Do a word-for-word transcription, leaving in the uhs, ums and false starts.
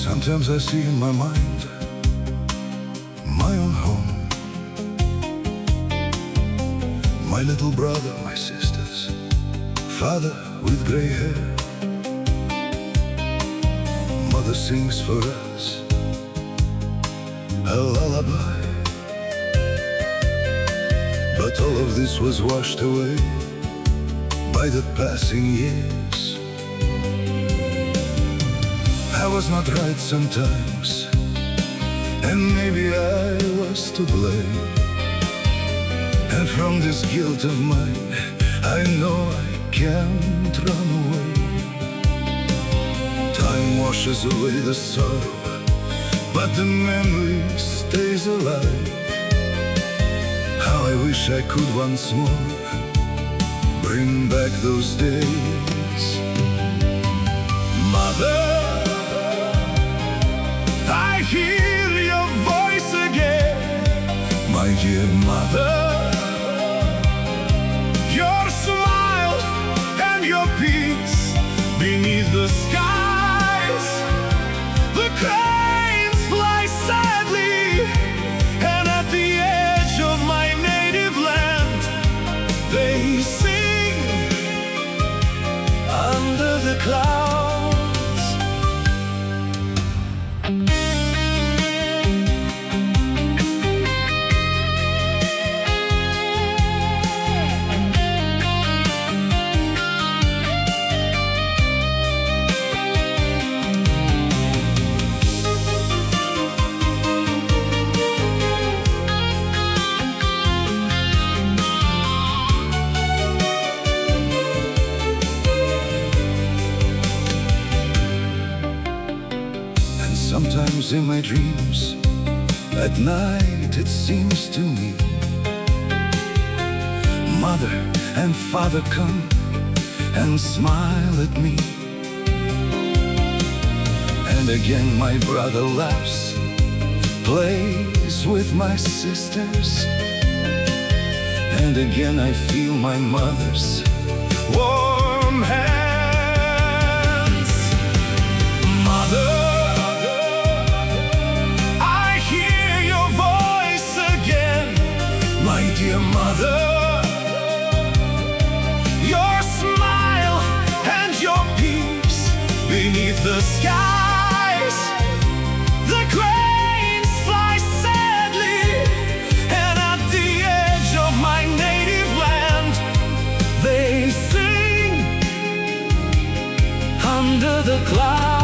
Sometimes I see in my mind my own home, my little brother, my sisters, father with gray hair. Mother sings for us a lullaby, but all of this was washed away by the passing years. I was not right sometimes, and maybe I was to blame. And from this guilt of mine, I know I can't run away. Time washes away the sorrow, but the memory stays alive. How I wish I could once more bring back those days. Mother, I hear your voice again. My dear mother, your smile and your peace beneath the skies. The cranes fly sadly, and at the edge of my native land, they sing under the clouds. Sometimes in my dreams, at night it seems to me, mother and father come and smile at me. And again my brother laughs, plays with my sisters, and again I feel my mother's warm hands. Mother, my dear mother, your smile and your peace beneath the skies. The cranes fly sadly, and at the edge of my native land, they sing under the clouds.